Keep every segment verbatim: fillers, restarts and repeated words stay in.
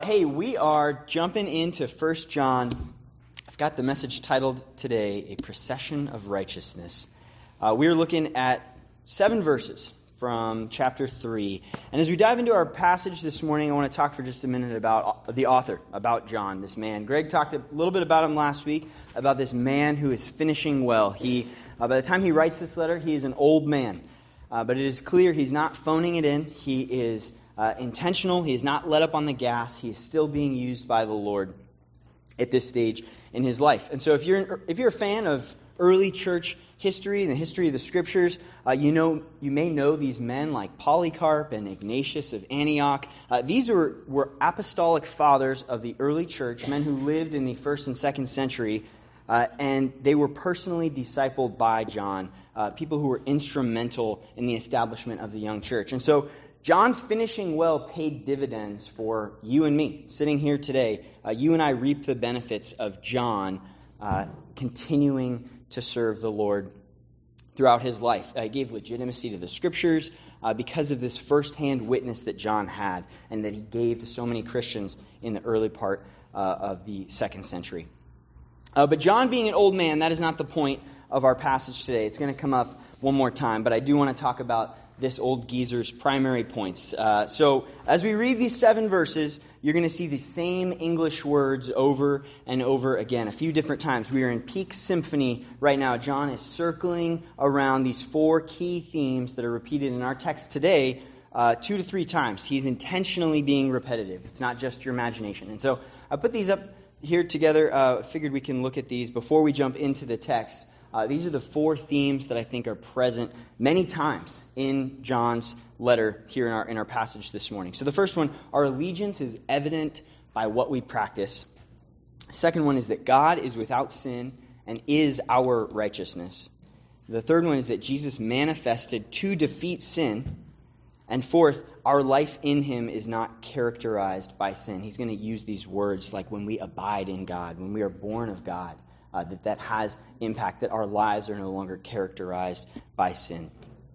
Hey, we are jumping into First John. I've got the message titled today, A Procession of Righteousness. Uh, we're looking at seven verses from chapter three. And as we dive into our passage this morning, I want to talk for just a minute about the author, about John, this man. Greg talked a little bit about him last week, about this man who is finishing well. He, uh, by the time he writes this letter, he is an old man. Uh, but it is clear he's not phoning it in. He is Uh, intentional. He is not let up on the gas. He is still being used by the Lord at this stage in his life. And so if you're if you're a fan of early church history and the history of the Scriptures, uh, you know you may know these men like Polycarp and Ignatius of Antioch. Uh, these were, were apostolic fathers of the early church, men who lived in the first and second century, uh, and they were personally discipled by John, uh, people who were instrumental in the establishment of the young church. And so John finishing well paid dividends for you and me. Sitting here today, uh, you and I reap the benefits of John uh, continuing to serve the Lord throughout his life. Uh, he gave legitimacy to the Scriptures uh, because of this firsthand witness that John had and that he gave to so many Christians in the early part uh, of the second century. Uh, but John being an old man, that is not the point of our passage today. It's going to come up one more time, but I do want to talk about this old geezer's primary points. Uh, so as we read these seven verses, you're going to see the same English words over and over again, a few different times. We are in peak symphony right now. John is circling around these four key themes that are repeated in our text today uh, two to three times. He's intentionally being repetitive. It's not just your imagination. And so I put these up here together. Uh, figured we can look at these before we jump into the text. Uh, these are the four themes that I think are present many times in John's letter here in our in our passage this morning. So the first one, our allegiance is evident by what we practice. The second one is that God is without sin and is our righteousness. The third one is that Jesus manifested to defeat sin. And fourth, our life in him is not characterized by sin. He's going to use these words like when we abide in God, when we are born of God. Uh, that that has impact, that our lives are no longer characterized by sin.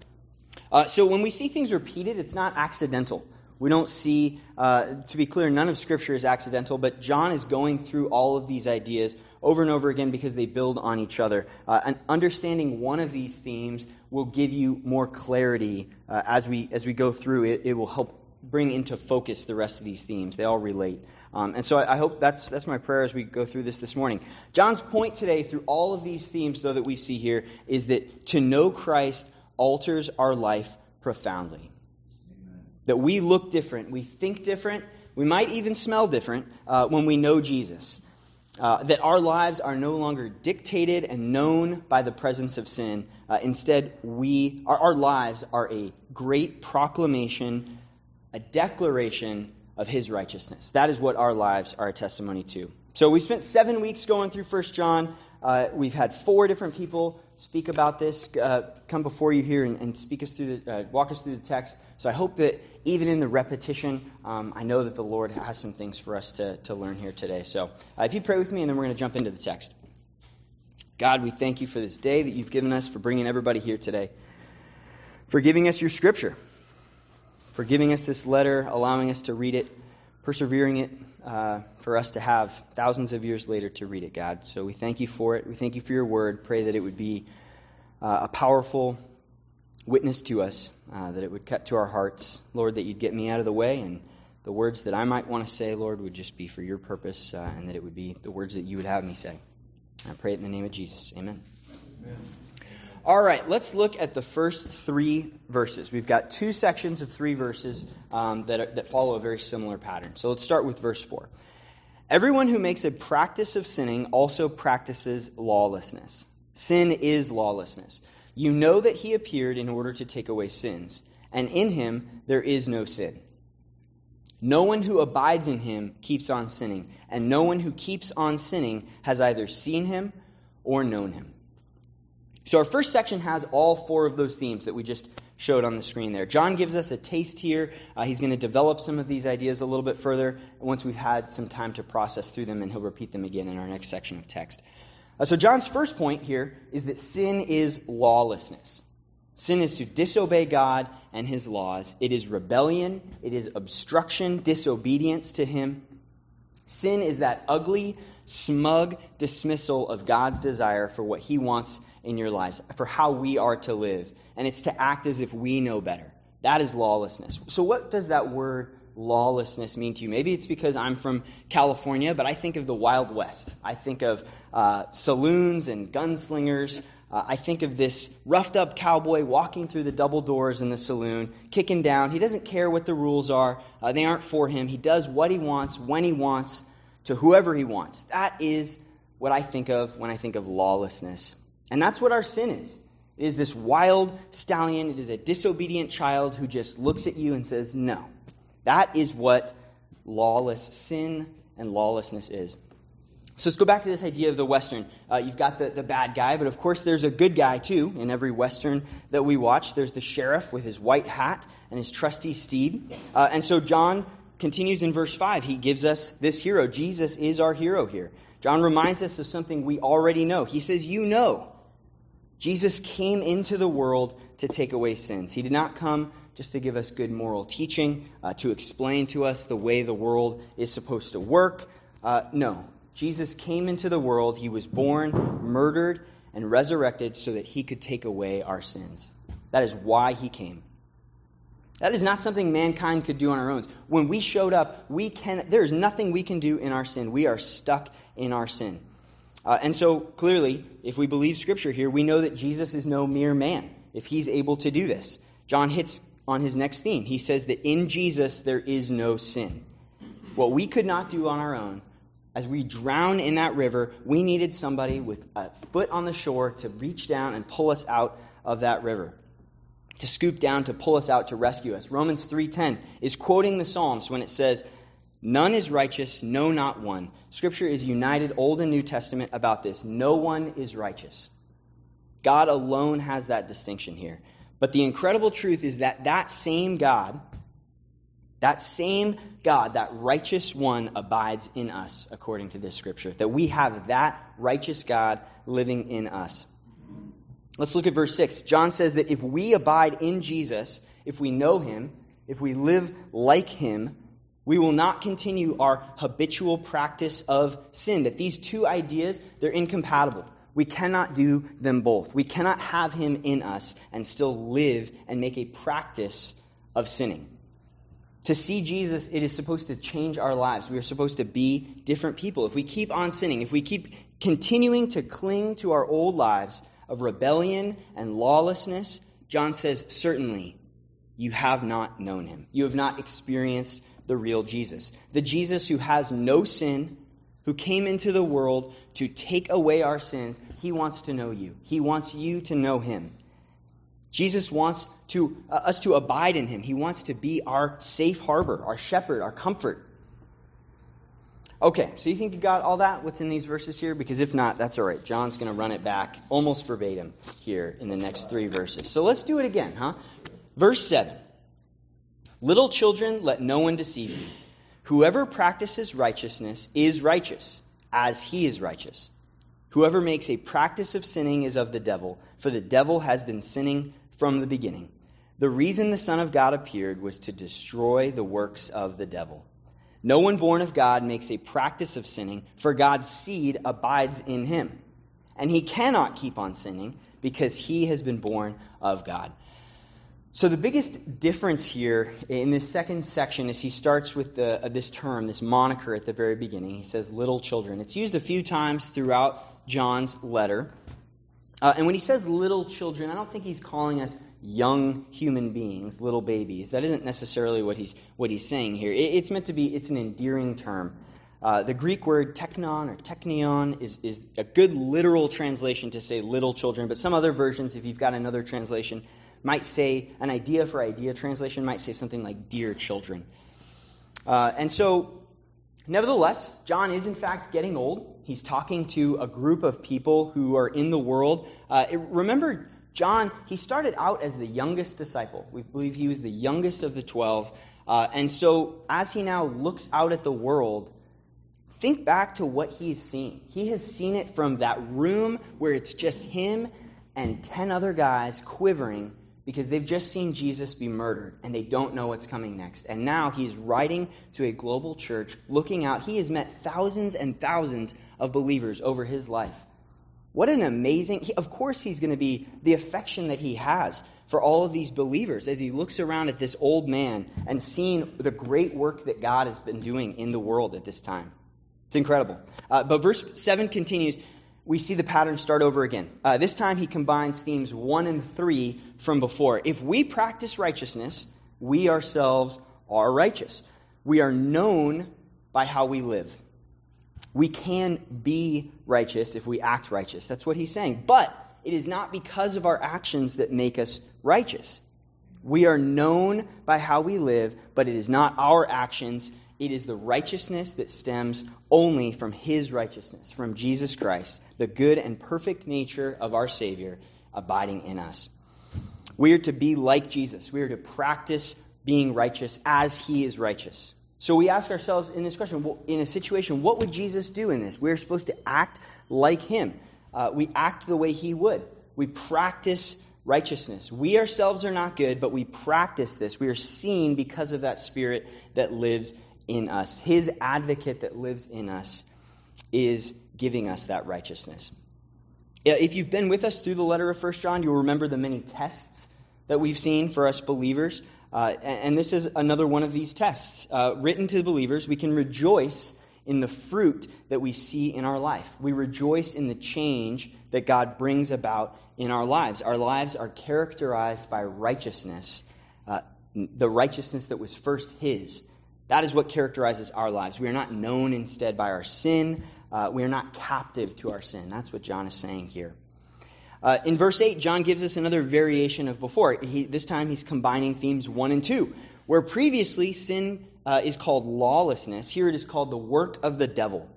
Uh, so when we see things repeated, it's not accidental. We don't see, uh, to be clear, none of Scripture is accidental, but John is going through all of these ideas over and over again because they build on each other. Uh, and understanding one of these themes will give you more clarity uh, as we as we go through it. It will help bring into focus the rest of these themes. They all relate. Um, and so I, I hope that's that's my prayer as we go through this this morning. John's point today through all of these themes, though, that we see here is that to know Christ alters our life profoundly. Amen. That we look different, we think different, we might even smell different uh, when we know Jesus. Uh, that our lives are no longer dictated and known by the presence of sin. Uh, instead, we our, our lives are a great proclamation, a declaration of his righteousness. That is what our lives are a testimony to. So we spent seven weeks going through First John. Uh, we've had four different people speak about this, uh, come before you here and, and speak us through, the, uh, walk us through the text. So I hope that even in the repetition, um, I know that the Lord has some things for us to, to learn here today. So uh, if you pray with me, and then we're going to jump into the text. God, we thank you for this day that you've given us, for bringing everybody here today, for giving us your Scripture, for giving us this letter, allowing us to read it, persevering it, uh, for us to have thousands of years later to read it, God. So we thank you for it. We thank you for your word. Pray that it would be uh, a powerful witness to us, uh, that it would cut to our hearts. Lord, that you'd get me out of the way, and the words that I might want to say, Lord, would just be for your purpose, uh, and that it would be the words that you would have me say. I pray it in the name of Jesus. Amen. Amen. All right, let's look at the first three verses. We've got two sections of three verses um, that, are, that follow a very similar pattern. So let's start with verse four. Everyone who makes a practice of sinning also practices lawlessness. Sin is lawlessness. You know that he appeared in order to take away sins, and in him there is no sin. No one who abides in him keeps on sinning, and no one who keeps on sinning has either seen him or known him. So our first section has all four of those themes that we just showed on the screen there. John gives us a taste here. Uh, he's going to develop some of these ideas a little bit further once we've had some time to process through them, and he'll repeat them again in our next section of text. Uh, so John's first point here is that sin is lawlessness. Sin is to disobey God and his laws. It is rebellion. It is obstruction, disobedience to him. Sin is that ugly, smug dismissal of God's desire for what he wants in your lives, for how we are to live. And it's to act as if we know better. That is lawlessness. So what does that word lawlessness mean to you? Maybe it's because I'm from California, but I think of the Wild West. I think of uh, saloons and gunslingers. Uh, I think of this roughed-up cowboy walking through the double doors in the saloon, kicking down. He doesn't care what the rules are. Uh, they aren't for him. He does what he wants, when he wants, to whoever he wants. That is what I think of when I think of lawlessness. And that's what our sin is. It is this wild stallion. It is a disobedient child who just looks at you and says, no. That is what lawless sin and lawlessness is. So let's go back to this idea of the Western. Uh, you've got the, the bad guy, but of course there's a good guy too in every Western that we watch. There's the sheriff with his white hat and his trusty steed. Uh, and so John continues in verse five. He gives us this hero. Jesus is our hero here. John reminds us of something we already know. He says, you know, Jesus came into the world to take away sins. He did not come just to give us good moral teaching, uh, to explain to us the way the world is supposed to work. Uh, no. Jesus came into the world. He was born, murdered, and resurrected so that he could take away our sins. That is why he came. That is not something mankind could do on our own. When we showed up, we can. There is nothing we can do in our sin. We are stuck in our sin. Uh, and so, clearly, if we believe Scripture here, we know that Jesus is no mere man, if he's able to do this. John hits on his next theme. He says that in Jesus there is no sin. What we could not do on our own, as we drown in that river, we needed somebody with a foot on the shore to reach down and pull us out of that river, to scoop down, to pull us out, to rescue us. Romans three ten is quoting the Psalms when it says, none is righteous, no, not one. Scripture is united, Old and New Testament, about this. No one is righteous. God alone has that distinction here. But the incredible truth is that that same God, that same God, that righteous one, abides in us, according to this Scripture. That we have that righteous God living in us. Let's look at verse six. John says that if we abide in Jesus, if we know him, if we live like him, we will not continue our habitual practice of sin. That these two ideas, they're incompatible. We cannot do them both. We cannot have him in us and still live and make a practice of sinning. To see Jesus, it is supposed to change our lives. We are supposed to be different people. If we keep on sinning, if we keep continuing to cling to our old lives of rebellion and lawlessness, John says, certainly you have not known him. You have not experienced the real Jesus. The Jesus who has no sin, who came into the world to take away our sins. He wants to know you. He wants you to know him. Jesus wants to uh, us to abide in him. He wants to be our safe harbor, our shepherd, our comfort. Okay, so you think you got all that, what's in these verses here? Because if not, that's all right. John's going to run it back almost verbatim here in the next three verses. So let's do it again, huh? Verse seven. Little children, let no one deceive you. Whoever practices righteousness is righteous, as he is righteous. Whoever makes a practice of sinning is of the devil, for the devil has been sinning from the beginning. The reason the Son of God appeared was to destroy the works of the devil. No one born of God makes a practice of sinning, for God's seed abides in him. And he cannot keep on sinning, because he has been born of God. So the biggest difference here in this second section is he starts with the, uh, this term, this moniker at the very beginning. He says, little children. It's used a few times throughout John's letter. Uh, and when he says little children, I don't think he's calling us young human beings, little babies. That isn't necessarily what he's what he's saying here. It, it's meant to be, it's an endearing term. Uh, the Greek word teknon or teknion is, is a good literal translation to say little children, but some other versions, if you've got another translation, might say, an idea for idea translation might say something like dear children. Uh, and so, nevertheless, John is in fact getting old. He's talking to a group of people who are in the world. Uh, it, remember, John, he started out as the youngest disciple. We believe he was the youngest of the twelve. Uh, and so, as he now looks out at the world, think back to what he's seen. He has seen it from that room where it's just him and ten other guys quivering because they've just seen Jesus be murdered and they don't know what's coming next. And now he's writing to a global church, looking out. He has met thousands and thousands of believers over his life. What an amazing, he, of course he's going to be the affection that he has for all of these believers as he looks around at this old man and seeing the great work that God has been doing in the world at this time. It's incredible. Uh, but verse seven continues. We see the pattern start over again. Uh, this time he combines themes one and three from before. If we practice righteousness, we ourselves are righteous. We are known by how we live. We can be righteous if we act righteous. That's what he's saying. But it is not because of our actions that make us righteous. We are known by how we live, but it is not our actions. It is the righteousness that stems only from his righteousness, from Jesus Christ, the good and perfect nature of our Savior abiding in us. We are to be like Jesus. We are to practice being righteous as he is righteous. So we ask ourselves in this question, well, in a situation, what would Jesus do in this? We're supposed to act like him. Uh, we act the way he would. We practice righteousness. We ourselves are not good, but we practice this. We are seen because of that Spirit that lives in us. His advocate that lives in us is giving us that righteousness. If you've been with us through the letter of First John, you'll remember the many tests that we've seen for us believers. Uh, and this is another one of these tests. Uh, written to the believers, we can rejoice in the fruit that we see in our life. We rejoice in the change that God brings about in our lives. Our lives are characterized by righteousness, uh, the righteousness that was first his. That is what characterizes our lives. We are not known instead by our sin. Uh, we are not captive to our sin. That's what John is saying here. Uh, in verse eight, John gives us another variation of before. He, this time he's combining themes one and two. Where previously sin uh, is called lawlessness, here it is called the work of the devil.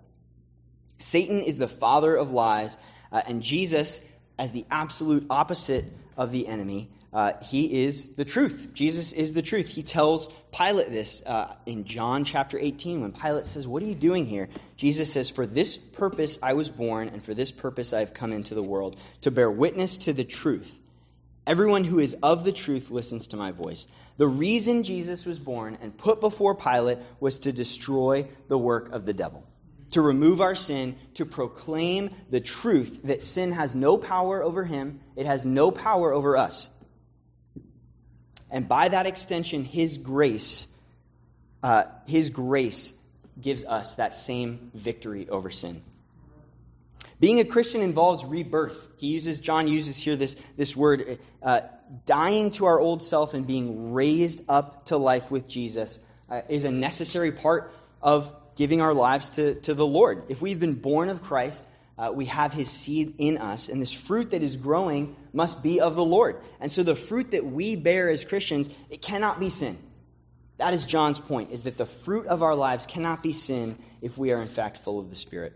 Satan is the father of lies, uh, and Jesus, as the absolute opposite of the enemy, Uh, he is the truth. Jesus is the truth. He tells Pilate this uh, in John chapter eighteen when Pilate says, "What are you doing here?" Jesus says, "For this purpose I was born, and for this purpose I have come into the world, to bear witness to the truth. Everyone who is of the truth listens to my voice." The reason Jesus was born and put before Pilate was to destroy the work of the devil, to remove our sin, to proclaim the truth that sin has no power over him, it has no power over us. And by that extension, his grace, uh, his grace gives us that same victory over sin. Being a Christian involves rebirth. He uses, John uses here this, this word, uh, dying to our old self and being raised up to life with Jesus uh, is a necessary part of giving our lives to, to the Lord. If we've been born of Christ, Uh, we have his seed in us, and this fruit that is growing must be of the Lord. And so the fruit that we bear as Christians, it cannot be sin. That is John's point, is that the fruit of our lives cannot be sin if we are in fact full of the Spirit.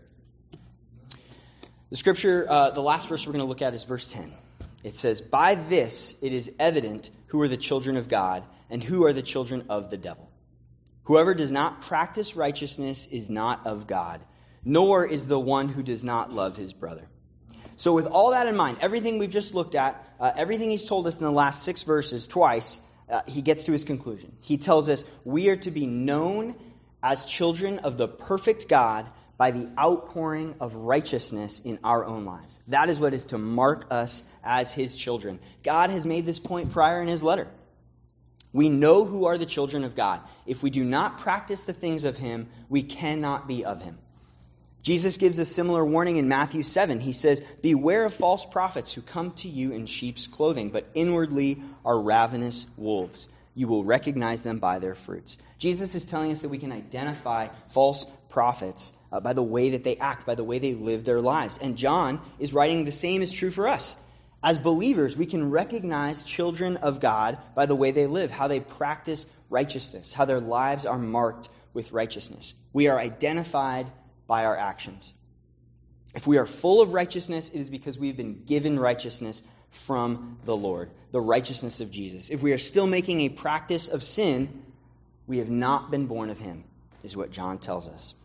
The scripture, uh, the last verse we're going to look at is verse ten. It says, "By this it is evident who are the children of God and who are the children of the devil. Whoever does not practice righteousness is not of God, nor is the one who does not love his brother." So with all that in mind, everything we've just looked at, uh, everything he's told us in the last six verses twice, uh, he gets to his conclusion. He tells us we are to be known as children of the perfect God by the outpouring of righteousness in our own lives. That is what is to mark us as his children. God has made this point prior in his letter. We know who are the children of God. If we do not practice the things of him, we cannot be of him. Jesus gives a similar warning in Matthew seven. He says, "Beware of false prophets who come to you in sheep's clothing, but inwardly are ravenous wolves. You will recognize them by their fruits." Jesus is telling us that we can identify false prophets uh, by the way that they act, by the way they live their lives. And John is writing the same is true for us. As believers, we can recognize children of God by the way they live, how they practice righteousness, how their lives are marked with righteousness. We are identified by our actions. If we are full of righteousness, it is because we've been given righteousness from the Lord, the righteousness of Jesus. If we are still making a practice of sin, we have not been born of him, is what John tells us.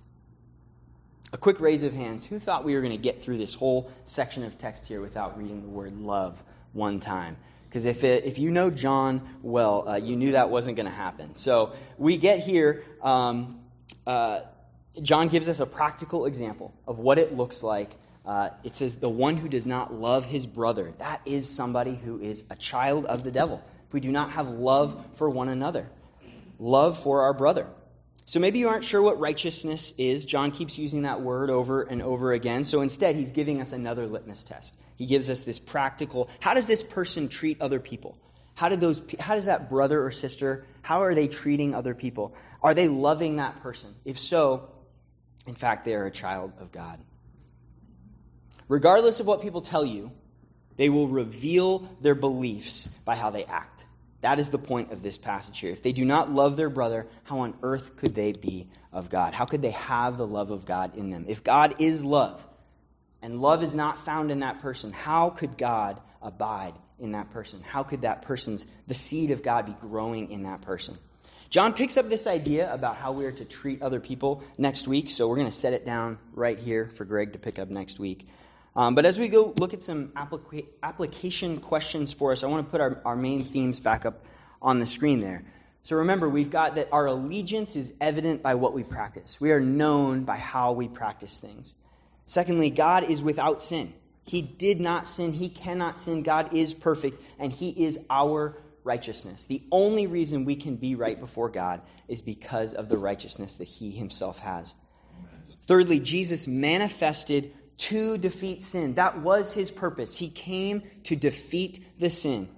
A quick raise of hands. Who thought we were going to get through this whole section of text here without reading the word love one time? Because if it, if you know John well, uh, you knew that wasn't going to happen. So we get here, um, uh, John gives us a practical example of what it looks like. Uh, it says, the one who does not love his brother, that is somebody who is a child of the devil. If we do not have love for one another, love for our brother. So maybe you aren't sure what righteousness is. John keeps using that word over and over again. So instead, he's giving us another litmus test. He gives us this practical, how does this person treat other people? How did those? How does that brother or sister, how are they treating other people? Are they loving that person? If so, in fact, they are a child of God. Regardless of what people tell you, they will reveal their beliefs by how they act. That is the point of this passage here. If they do not love their brother, how on earth could they be of God? How could they have the love of God in them? If God is love, and love is not found in that person, how could God abide in that person? How could that person's, the seed of God be growing in that person? John picks up this idea about how we are to treat other people next week, so we're going to set it down right here for Greg to pick up next week. Um, but as we go look at some applica- application questions for us, I want to put our, our main themes back up on the screen there. So remember, we've got that our allegiance is evident by what we practice. We are known by how we practice things. Secondly, God is without sin. He did not sin. He cannot sin. God is perfect, and he is our righteousness. The only reason we can be right before God is because of the righteousness that he himself has. Thirdly, Jesus manifested to defeat sin. That was his purpose. He came to defeat the sin.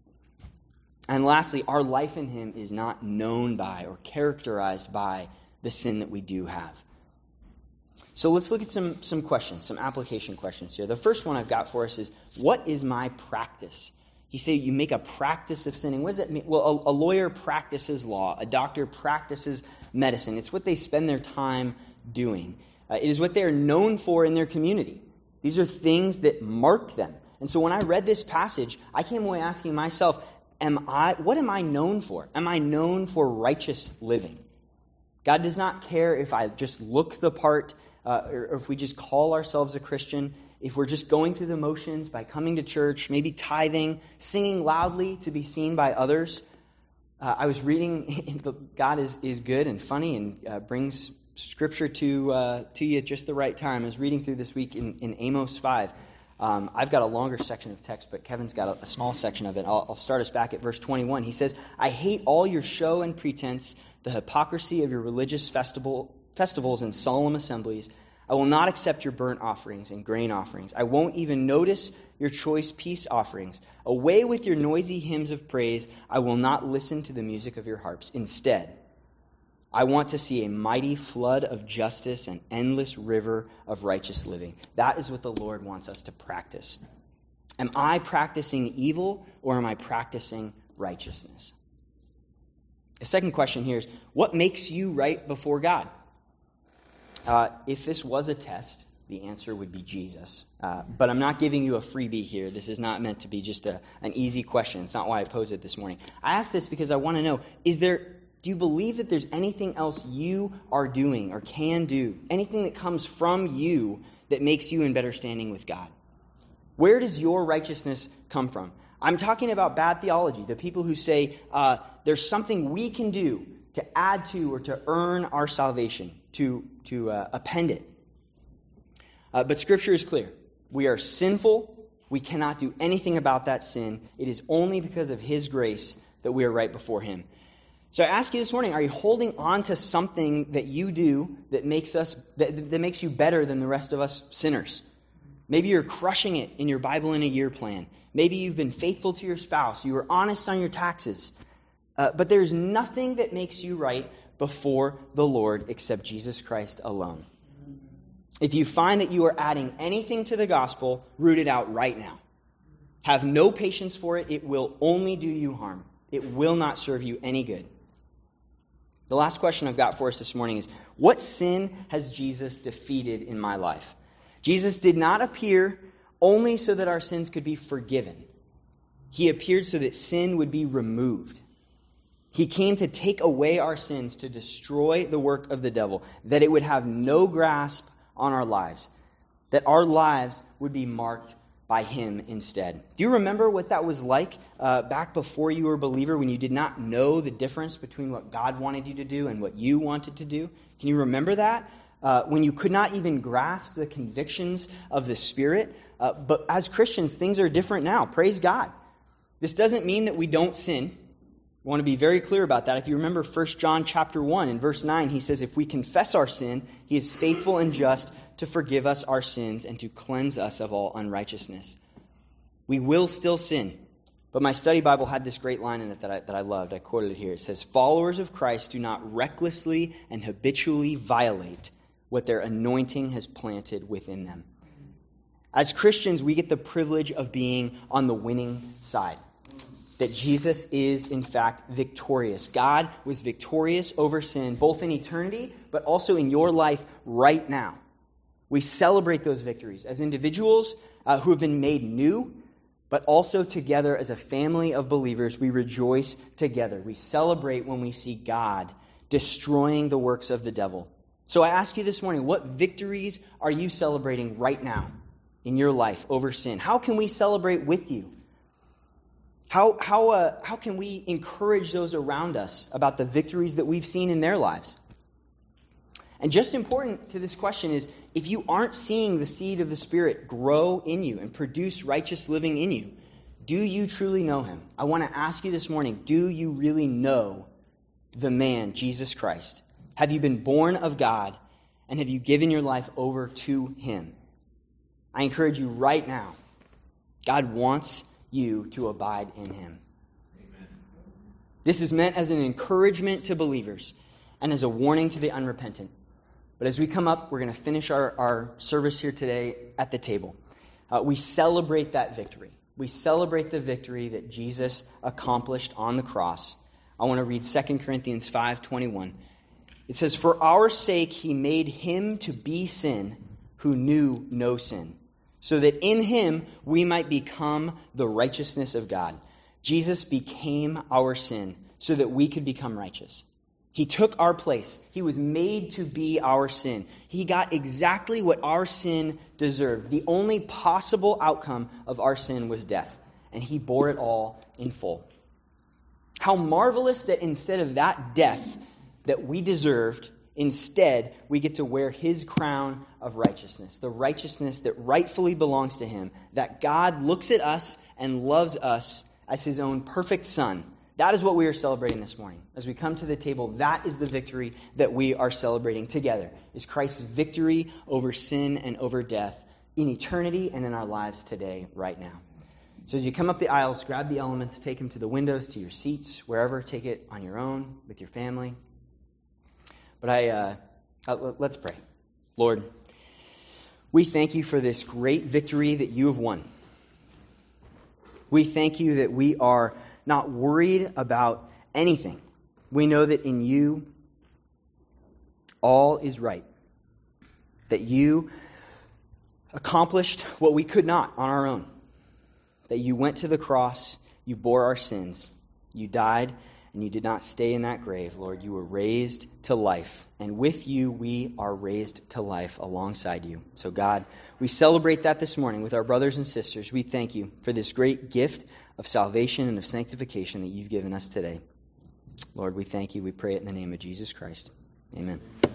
And lastly, our life in him is not known by or characterized by the sin that we do have. So let's look at some, some questions, some application questions here. The first one I've got for us is, what is my practice? You say you make a practice of sinning. What does that mean? Well, a, a lawyer practices law. A doctor practices medicine. It's what they spend their time doing. Uh, it is what they are known for in their community. These are things that mark them. And so when I read this passage, I came away asking myself, am I? what am I known for? Am I known for righteous living? God does not care if I just look the part, uh, or if we just call ourselves a Christian, if we're just going through the motions by coming to church, maybe tithing, singing loudly to be seen by others. Uh, I was reading, God is, is good and funny and uh, brings Scripture to uh, to you at just the right time. I was reading through this week in, in Amos five. Um, I've got a longer section of text, but Kevin's got a, a small section of it. I'll, I'll start us back at verse twenty-one. He says, I hate all your show and pretense, the hypocrisy of your religious festival festivals and solemn assemblies. I will not accept your burnt offerings and grain offerings. I won't even notice your choice peace offerings. Away with your noisy hymns of praise. I will not listen to the music of your harps. Instead, I want to see a mighty flood of justice and endless river of righteous living. That is what the Lord wants us to practice. Am I practicing evil or am I practicing righteousness? The second question here is, what makes you right before God? Uh, if this was a test, the answer would be Jesus. Uh, but I'm not giving you a freebie here. This is not meant to be just a, an easy question. It's not why I posed it this morning. I asked this because I want to know, is there... do you believe that there's anything else you are doing or can do, anything that comes from you that makes you in better standing with God? Where does your righteousness come from? I'm talking about bad theology, the people who say uh, there's something we can do to add to or to earn our salvation, to, to uh, append it. Uh, but Scripture is clear. We are sinful. We cannot do anything about that sin. It is only because of his grace that we are right before him. So I ask you this morning, are you holding on to something that you do that makes us that, that makes you better than the rest of us sinners? Maybe you're crushing it in your Bible in a year plan. Maybe you've been faithful to your spouse. You were honest on your taxes. Uh, but there's nothing that makes you right before the Lord except Jesus Christ alone. If you find that you are adding anything to the gospel, root it out right now. Have no patience for it. It will only do you harm. It will not serve you any good. The last question I've got for us this morning is, what sin has Jesus defeated in my life? Jesus did not appear only so that our sins could be forgiven. He appeared so that sin would be removed. He came to take away our sins, to destroy the work of the devil, that it would have no grasp on our lives, that our lives would be marked by him instead. Do you remember what that was like uh, back before you were a believer, when you did not know the difference between what God wanted you to do and what you wanted to do? Can you remember that? Uh, when you could not even grasp the convictions of the Spirit? Uh, but as Christians, things are different now. Praise God. This doesn't mean that we don't sin. I want to be very clear about that. If you remember First John chapter one in verse nine, he says, if we confess our sin, he is faithful and just to forgive us our sins and to cleanse us of all unrighteousness. We will still sin. But my study Bible had this great line in it that I, that I loved. I quoted it here. It says, followers of Christ do not recklessly and habitually violate what their anointing has planted within them. As Christians, we get the privilege of being on the winning side. That Jesus is, in fact, victorious. God was victorious over sin, both in eternity, but also in your life right now. We celebrate those victories as individuals uh, who have been made new, but also together as a family of believers. We rejoice together. We celebrate when we see God destroying the works of the devil. So I ask you this morning, what victories are you celebrating right now in your life over sin? How can we celebrate with you? How, how, uh, how can we encourage those around us about the victories that we've seen in their lives? And just important to this question is, if you aren't seeing the seed of the Spirit grow in you and produce righteous living in you, do you truly know him? I want to ask you this morning, do you really know the man, Jesus Christ? Have you been born of God, and have you given your life over to him? I encourage you right now, God wants you to abide in him. Amen. This is meant as an encouragement to believers and as a warning to the unrepentant. But as we come up, we're going to finish our, our service here today at the table. Uh, we celebrate that victory. We celebrate the victory that Jesus accomplished on the cross. I want to read Second Corinthians five twenty-one. It says, for our sake he made him to be sin who knew no sin, so that in him we might become the righteousness of God. Jesus became our sin so that we could become righteous. He took our place. He was made to be our sin. He got exactly what our sin deserved. The only possible outcome of our sin was death, and he bore it all in full. How marvelous that instead of that death that we deserved, instead, we get to wear his crown of righteousness, the righteousness that rightfully belongs to him, that God looks at us and loves us as his own perfect son. That is what we are celebrating this morning. As we come to the table, that is the victory that we are celebrating together, is Christ's victory over sin and over death in eternity and in our lives today, right now. So as you come up the aisles, grab the elements, take them to the windows, to your seats, wherever. Take it on your own, with your family. But I, uh, let's pray. Lord, we thank you for this great victory that you have won. We thank you that we are not worried about anything. We know that in you, all is right. That you accomplished what we could not on our own. That you went to the cross, you bore our sins, you died, and you did not stay in that grave, Lord. You were raised to life. And with you, we are raised to life alongside you. So God, we celebrate that this morning with our brothers and sisters. We thank you for this great gift of salvation and of sanctification that you've given us today. Lord, we thank you. We pray it in the name of Jesus Christ. Amen.